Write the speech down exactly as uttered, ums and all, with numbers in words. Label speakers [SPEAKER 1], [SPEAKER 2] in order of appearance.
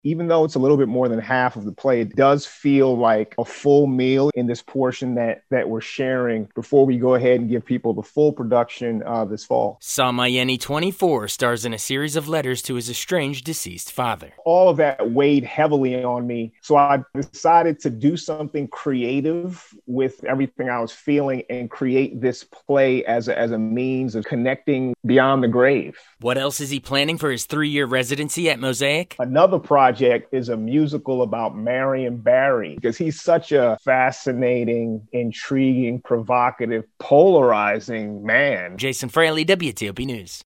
[SPEAKER 1] Even though it's a little bit more than half of the play, it does feel like a full meal in this portion that that we're sharing before we go ahead and give people the full production uh, this fall.
[SPEAKER 2] Samayeni, twenty-four, stars in a series of letters to his estranged deceased father.
[SPEAKER 1] All of that weighed heavily on me, so I decided to do something creative with everything I was feeling and create this play as a, as a means of connecting beyond the grave.
[SPEAKER 2] What else is he planning for his three-year residency at Mosaic?
[SPEAKER 1] Another project is a musical about Marion Barry, because he's such a fascinating, intriguing, provocative, polarizing man.
[SPEAKER 2] Jason Fraley, W T O P News.